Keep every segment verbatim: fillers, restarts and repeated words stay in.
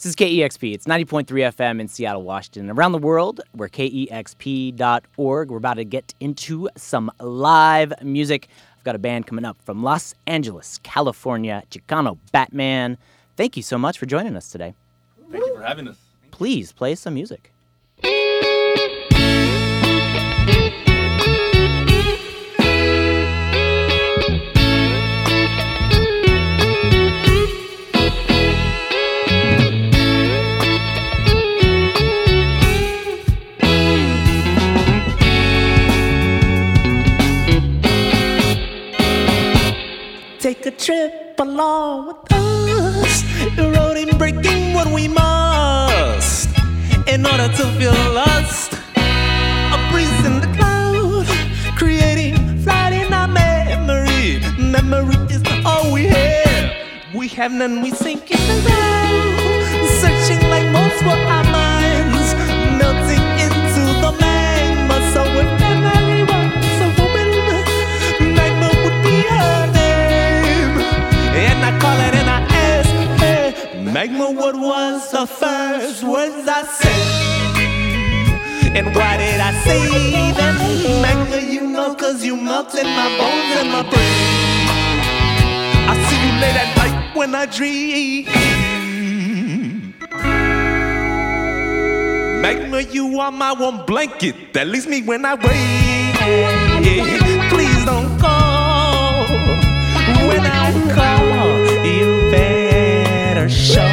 This is K E X P. It's ninety point three F M in Seattle, Washington. Around the world, we're K E X P dot org. We're about to get into some live music. I've got a band coming up from Los Angeles, California, Chicano Batman. Thank you so much for joining us today. Thank you for having us. Please play some music. Take a trip along with us, eroding, breaking what we must, in order to feel lust. A breeze in the cloud, creating flight in our memory. Memory is all we have. We have none, we sink in the ground, searching like moths for our minds, melting into the magma. So if memory was a woman, magma would be her name. And I call it and I ask, hey, magma, what was the first words I said? And why did I say that? Magma, you know, cause you melted my bones and my brain. I see you late at night when I dream. Magma, you are my warm blanket that leaves me when I wake. Please don't call. When I call, you better show.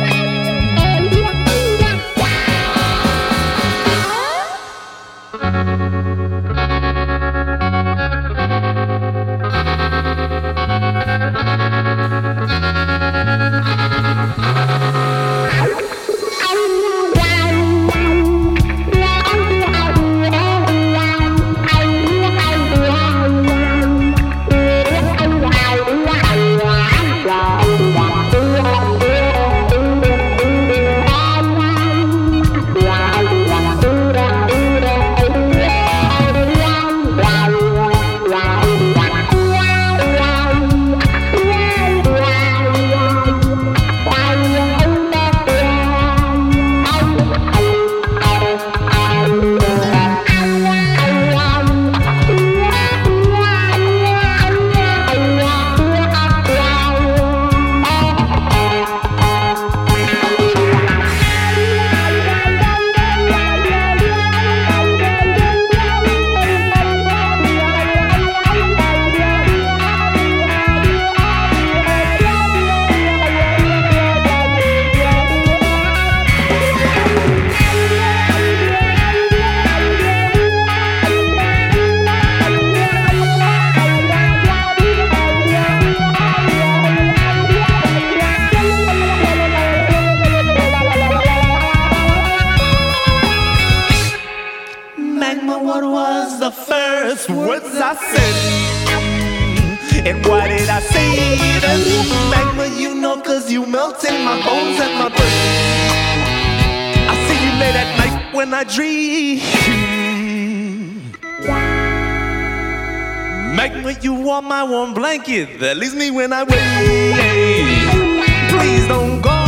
That leaves me when I wait. Please don't go.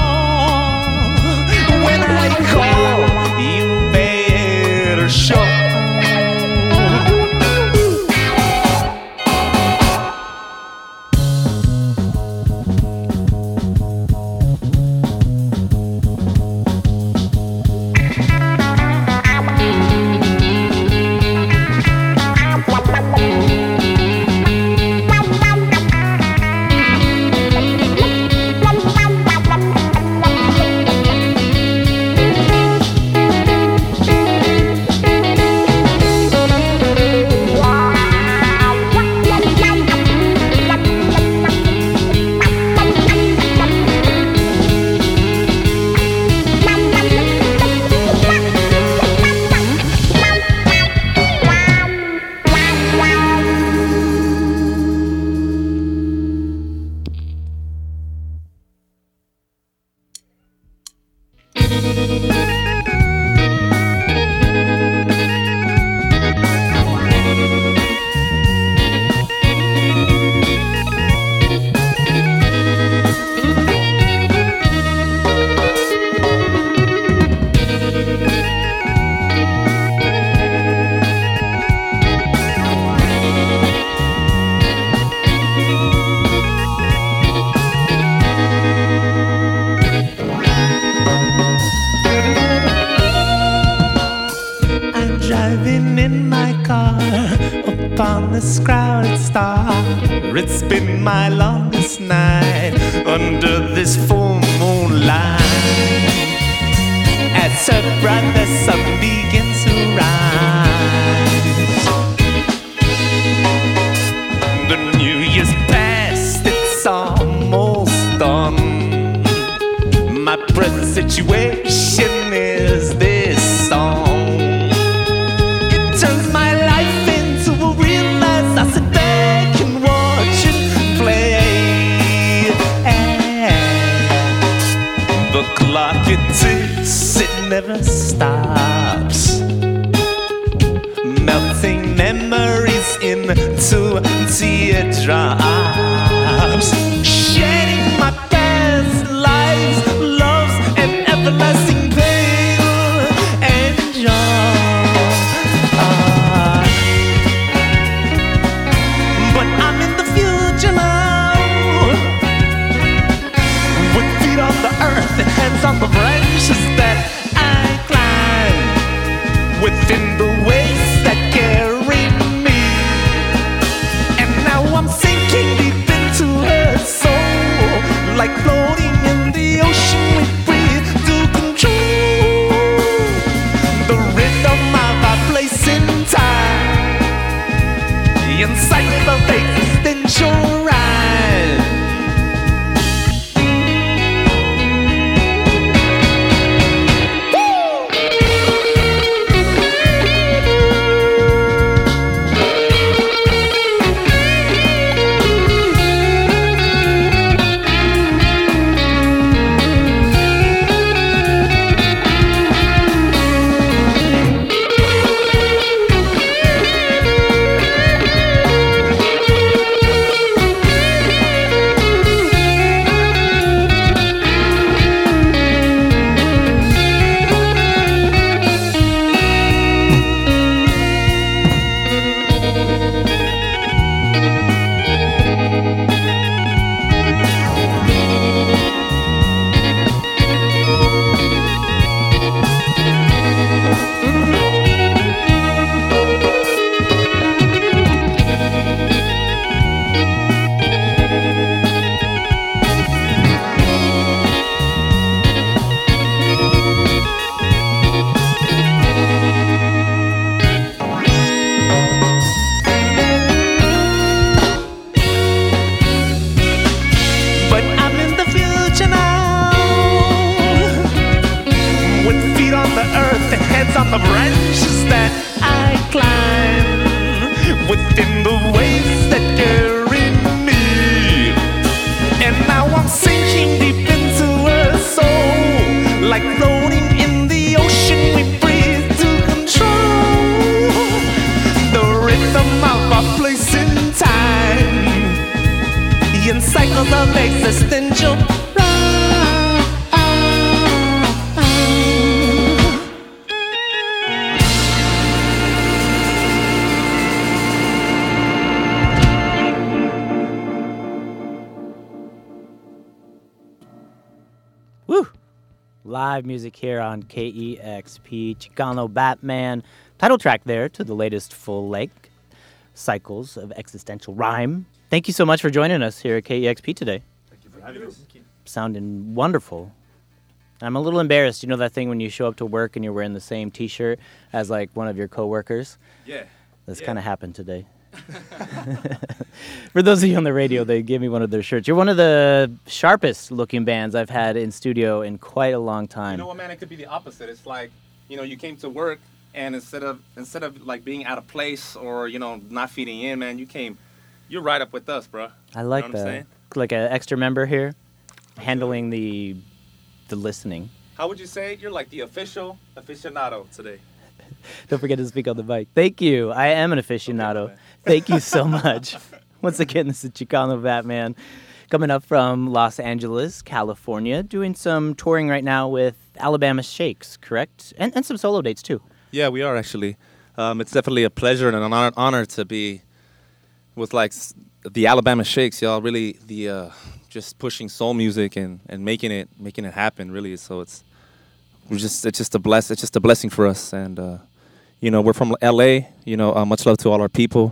When I call, you better show. upon this crowded star. It's been my longest night under this full moonlight. As her brother sun begins to rise. The New Year's past, it's almost done. My present situation is this song. It turns my life into a real mess. I sit back and watch it play. And the clock, it ticks, it never stops, melting memories into teardrops, shedding my past lives, loves, and everlasting pain and joy. But I'm in the future now, with feet on the earth and hands on the branches that I climb, within the waves that carry me. And now I'm sinking deep into her soul, like floating in the ocean we breathe to control the rhythm of our place in time, the cycle of existential rhyme. On the branches that I climb, within the waves that carry me. And now I'm sinking deep into her soul, like floating in the ocean we breathe to control the rhythm of our place in time, in cycles of existential. Woo! Live music here on K E X P, Chicano Batman. Title track there to the latest full-length Cycles of Existential Rhyme. Thank you so much for joining us here at K E X P today. Thank you for having us. Sounding wonderful. I'm a little embarrassed. You know that thing when you show up to work and you're wearing the same T-shirt as like one of your coworkers? Yeah. That's yeah. kind of happened today. For those of you on the radio, they gave me one of their shirts. You're one of the sharpest looking bands I've had in studio in quite a long time. You know what, man? It could be the opposite. It's like, you know, you came to work and instead of instead of like being out of place or, you know, not fitting in, man, you came, you're right up with us, bro. I like you know what that. I'm saying? Like an extra member here, handling the the listening. How would you say it? You're like the official aficionado today. Don't forget to speak on the mic. Thank you. I am an aficionado. Okay, Thank you so much. Once again, this is Chicano Batman coming up from Los Angeles, California, doing some touring right now with Alabama Shakes, correct? And, and some solo dates, too. Yeah, we are actually. Um, it's definitely a pleasure and an honor, honor to be with like s- the Alabama Shakes, y'all. Really, the uh, just pushing soul music and, and making it making it happen. Really, so it's we're just it's just a bless it's just a blessing for us. And uh, you know, we're from L A. You know, uh, much love to all our people.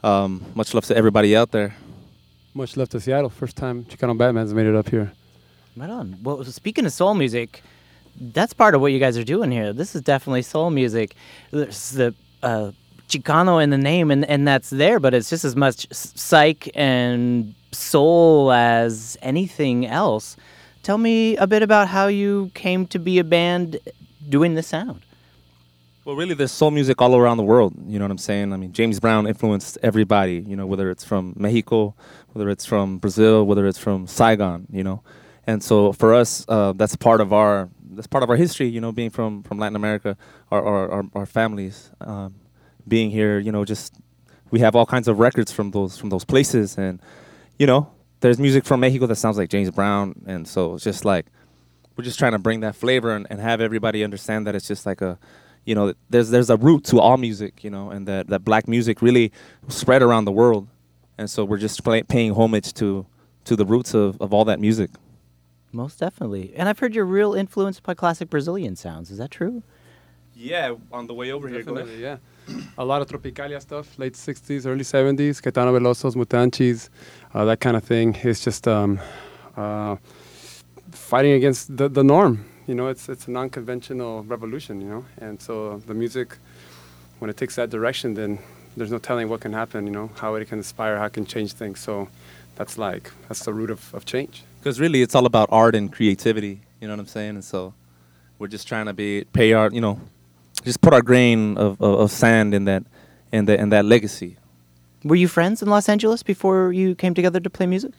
um, much love to everybody out there. Much love to Seattle. First time Chicano Batman's made it up here. Right on. Well, speaking of soul music, that's part of what you guys are doing here. This is definitely soul music. There's the uh, Chicano in the name, and, and that's there, but it's just as much psych and soul as anything else. Tell me a bit about how you came to be a band doing this sound. Well, really, there's soul music all around the world. You know what I'm saying? I mean, James Brown influenced everybody, you know, whether it's from Mexico, whether it's from Brazil, whether it's from Saigon, you know. And so for us, uh, that's part of our that's part of our history, you know, being from, from Latin America, our our, our, our families um, being here, you know, just we have all kinds of records from those from those places. And, you know, there's music from Mexico that sounds like James Brown. And so it's just like we're just trying to bring that flavor and, and have everybody understand that it's just like a, you know, there's there's a root to all music, you know, and that, that black music really spread around the world. And so we're just play, paying homage to to the roots of, of all that music. Most definitely. And I've heard you're real influenced by classic Brazilian sounds. Is that true? Yeah, on the way over Definitely, yeah. A lot of Tropicalia stuff, late sixties, early seventies, Caetano Veloso's, Mutanchis, uh, that kind of thing. It's just um, uh, fighting against the, the norm. You know, it's it's a non-conventional revolution, you know. And so the music, when it takes that direction, then there's no telling what can happen, you know, how it can inspire, how it can change things. So that's like, that's the root of, of change. Because really, it's all about art and creativity. You know what I'm saying? And so we're just trying to be pay our, you know, just put our grain of, of, of sand in that, in that, in that legacy. Were you friends in Los Angeles before you came together to play music?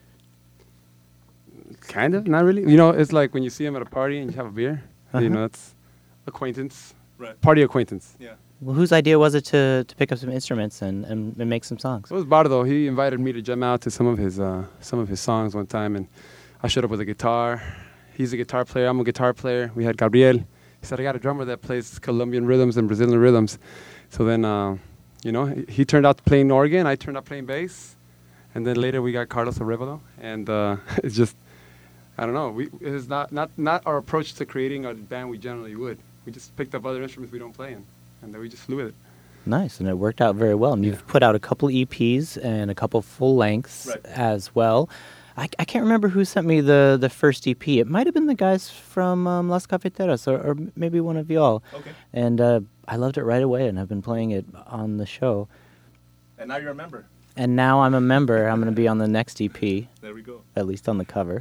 Kind of, not really. You know, it's like when you see them at a party and you have a beer. Uh-huh. You know, it's acquaintance, Right. party acquaintance. Yeah. Well, whose idea was it to, to pick up some instruments and, and, and make some songs? It was Bardo. He invited me to jam out to some of his uh, some of his songs one time, and I showed up with a guitar. He's a guitar player. I'm a guitar player. We had Gabriel. He said, I got a drummer that plays Colombian rhythms and Brazilian rhythms. So then, uh, you know, he, he turned out playing organ. I turned out playing bass. And then later we got Carlos Arevalo. And uh, it's just, I don't know. We It's not, not, not our approach to creating a band we generally would. We just picked up other instruments we don't play in. And then we just flew with it. Nice, and it worked out very well. And Yeah. you've put out a couple E Ps and a couple full lengths Right. as well. I, I can't remember who sent me the, the first E P. It might have been the guys from um, Las Cafeteras, or, or maybe one of y'all. Okay. And uh, I loved it right away, and I've been playing it on the show. And now you're a member. And now I'm a member. I'm going to be on the next E P, There we go. at least on the cover.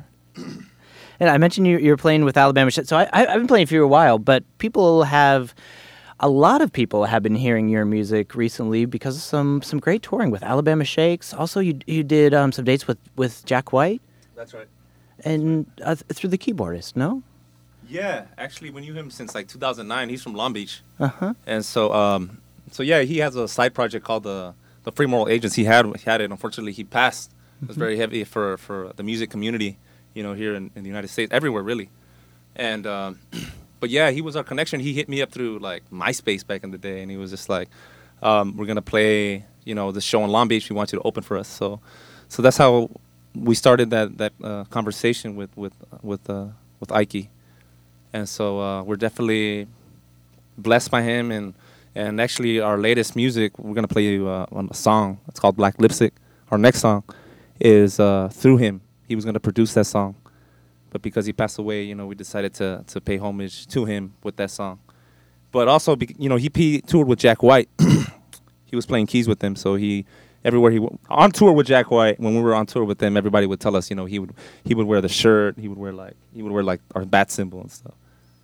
And I mentioned you, you're playing with Alabama Shakes. So I, I, I've been playing for you a while, but people have... A lot of people have been hearing your music recently because of some, some great touring with Alabama Shakes. Also, you you did um, some dates with, with Jack White That's right. and uh, th- through the keyboardist, no? Yeah, actually, we knew him since like two thousand nine. He's from Long Beach. Uh-huh. And so, um, so yeah, he has a side project called the the Free Moral Agents. He had he had it. Unfortunately, he passed. It was very heavy for, for the music community, you know, here in, in the United States, everywhere really. And um, but yeah, he was our connection. He hit me up through like MySpace back in the day, and he was just like, um, "We're gonna play, you know, this show in Long Beach. We want you to open for us." So, so that's how we started that that uh, conversation with with with uh, with Ike. And so uh, we're definitely blessed by him, and and actually our latest music, we're gonna play you uh, on a song. It's called Black Lipstick. Our next song is uh, through him. He was gonna produce that song, but because he passed away, you know, we decided to to pay homage to him with that song. But also, be, you know, he p- toured with Jack White. He was playing keys with him, so he everywhere he w- on tour with Jack White. When we were on tour with them, everybody would tell us, you know, he would he would wear the shirt, he would wear like he would wear like our bat symbol and stuff.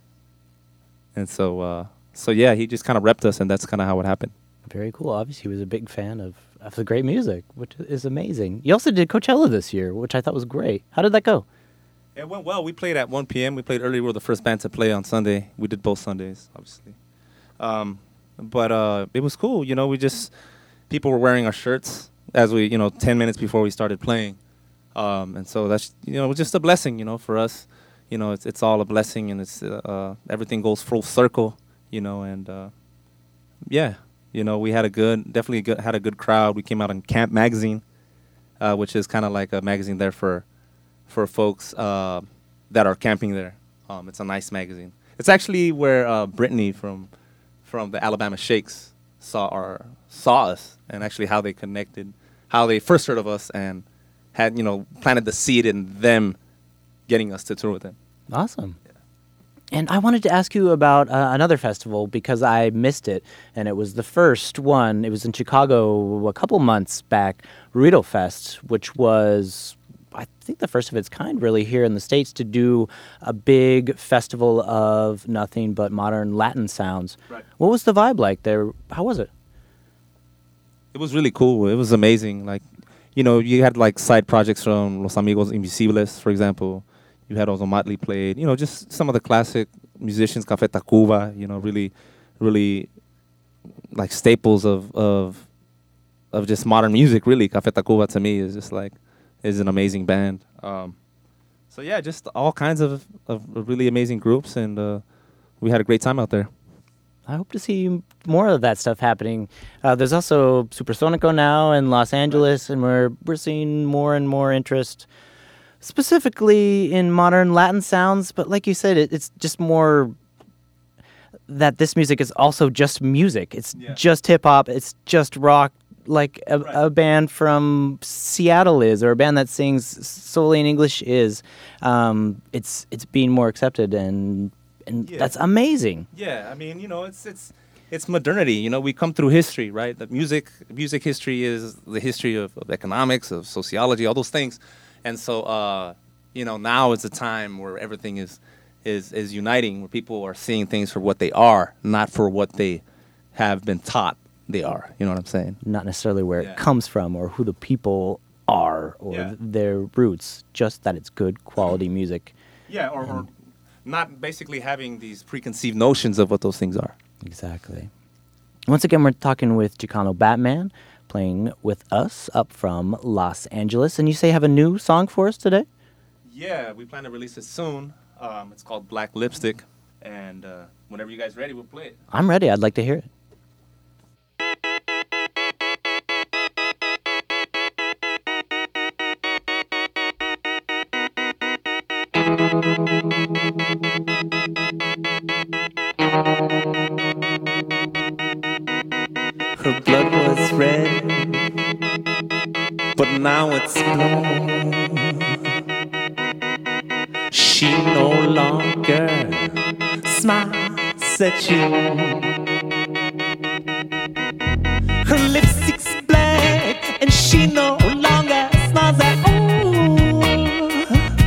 And so, uh, so yeah, he just kind of repped us, and that's kind of how it happened. Very cool. Obviously, he was a big fan of, of the great music, which is amazing. You also did Coachella this year, which I thought was great. How did that go? It went well. We played at one p.m. We played early. We were the first band to play on Sunday. We did both Sundays, obviously. Um, but uh, it was cool. You know, we just, people were wearing our shirts as we, you know, ten minutes before we started playing. Um, and so that's, you know, it was just a blessing, you know, for us. You know, it's it's all a blessing, and it's uh, uh, everything goes full circle, you know, and uh, yeah, you know, we had a good, definitely good, had a good crowd. We came out in Camp Magazine, uh, which is kind of like a magazine there for for folks uh, that are camping there. Um, it's a nice magazine. It's actually where uh, Brittany from from the Alabama Shakes saw our saw us, and actually how they connected, how they first heard of us, and had you know planted the seed in them, getting us to tour with them. Awesome. And I wanted to ask you about uh, another festival because I missed it, and it was the first one. It was in Chicago a couple months back, Ruido Fest, which was, I think, the first of its kind really here in the States to do a big festival of nothing but modern Latin sounds. Right. What was the vibe like there? How was it? It was really cool. It was amazing. Like, you know, you had like side projects from Los Amigos Invisibles, for example. You had also Motley played, you know, just some of the classic musicians, Café Tacuba, you know, really, really like staples of of of just modern music, really. Café Tacuba to me is just like, is an amazing band. Um, so yeah, just all kinds of, of really amazing groups, and uh, we had a great time out there. I hope to see more of that stuff happening. Uh, there's also Supersonico now in Los Angeles, and we're we're seeing more and more interest specifically in modern Latin sounds, but like you said, it, it's just more that this music is also just music. It's Yeah. just hip-hop, it's just rock, like a, Right. a band from Seattle is, or a band that sings solely in English is. Um, it's it's being more accepted, and and Yeah. that's amazing. Yeah, I mean, you know, it's it's it's modernity. You know, we come through history, right? The music music history is the history of, of economics, of sociology, all those things. And so, uh, you know, now is a time where everything is, is is uniting, where people are seeing things for what they are, not for what they have been taught they are. You know what I'm saying? Not necessarily where Yeah. it comes from or who the people are or Yeah. their roots, just that it's good quality music. Yeah, or, or not basically having these preconceived notions of what those things are. Exactly. Once again, we're talking with Chicano Batman, playing with us up from Los Angeles. And you say you have a new song for us today? Yeah, we plan to release it soon. Um, it's called Black Lipstick. And uh, whenever you guys are ready, we'll play it. I'm ready. I'd like to hear it. Her blood was red, but now it's blue. She no longer smiles at you. Her lipstick's black, and she no longer smiles at you.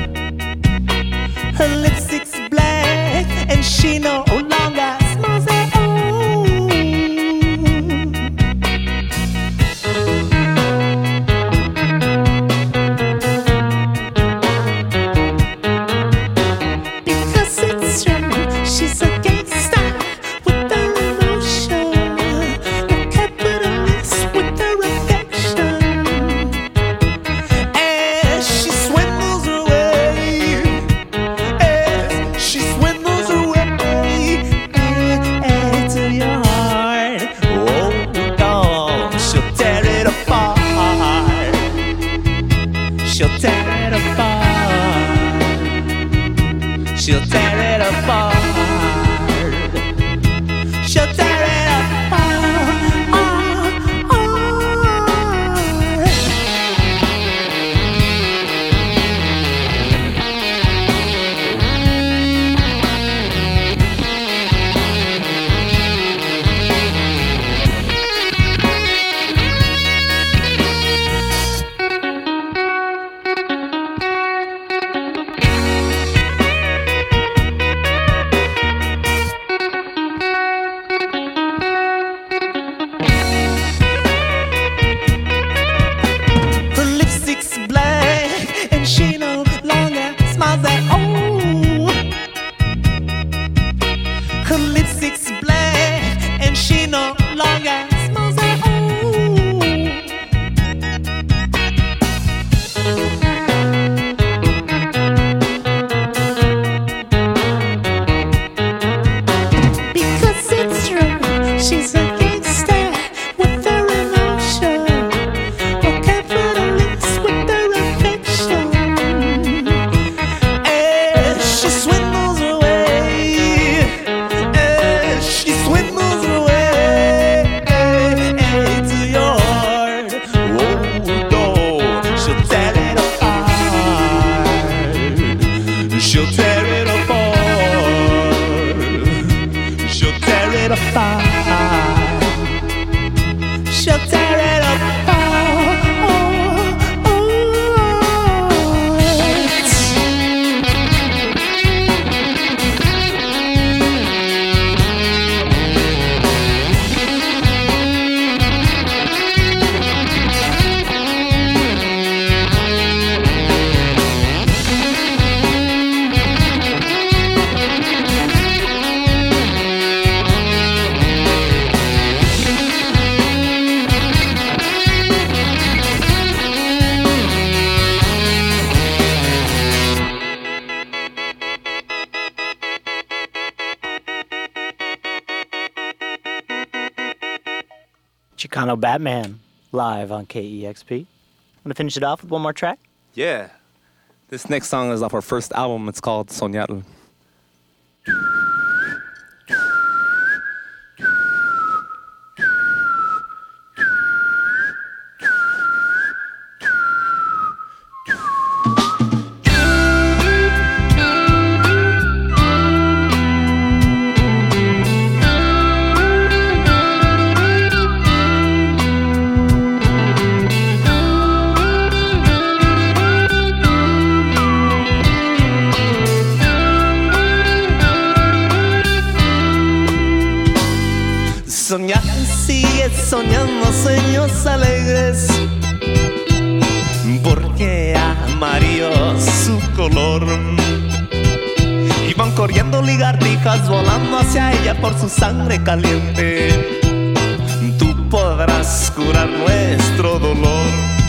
Her lipstick's black, and she no longer smiles at you. Because it's true, she's a gangster with her emotion, a capitalist with her affection. As she swindles her way, as she swindles her way, add it to your heart. Oh, dog, she'll tear it apart. She'll tear it apart. She'll tear it apart. She'll tear it apart. Oh, oh. Her lipstick's black, and she no longer smiles at all. Her lipstick's black, and she no longer smiles at all. Because it's true, she's a gangster with her emotion, a capitalist with her affection. As she swindles away, as she swindles away, it apart. She'll tear it apart. Chicano Batman, live on K E X P. Want to finish it off with one more track? Yeah. This next song is off our first album. It's called Soñar. Soñar, sigue soñando sueños alegres, porque amarillo su color. Y van corriendo lagartijas volando hacia ella por su sangre caliente. Tú podrás curar nuestro dolor.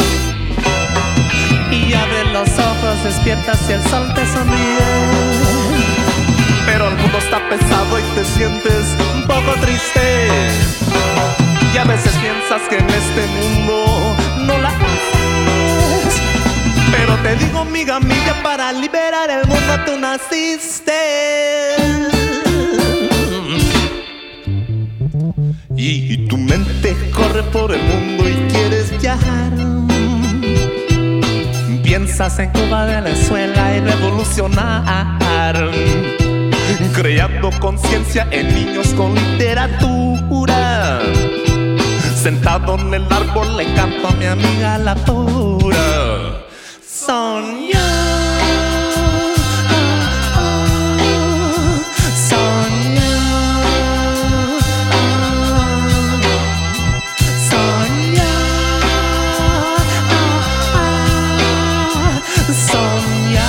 Y abre los ojos, despiertas y el sol te sonríe. Pero el mundo está pesado y te sientes un poco triste. Y a veces piensas que en este mundo no la haces. Pero te digo, amiga mía, para liberar el mundo tú naciste. Y tu mente corre por el mundo y quieres viajar. Piensas en Cuba, Venezuela y revolucionar, creando conciencia en niños con literatura. Sentado en el árbol le canto a mi amiga la pura. Soñar, soñar, soñar, soñar.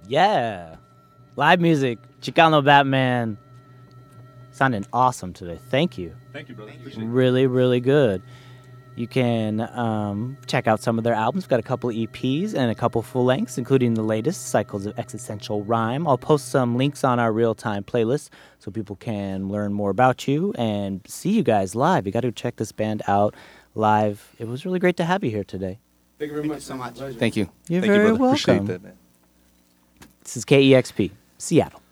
Yeah. Live music. Chicano Batman. Sounding awesome today. Thank you. Thank you, brother. Appreciate it. Really, really good. You can um, check out some of their albums. We've got a couple E Ps and a couple full lengths, including the latest, Cycles of Existential Rhyme. I'll post some links on our real-time playlist so people can learn more about you and see you guys live. You got to check this band out live. It was really great to have you here today. Thank you very much. so much. Thank you. You're Thank very you, brother. welcome. Appreciate that, man. This is K E X P, Seattle.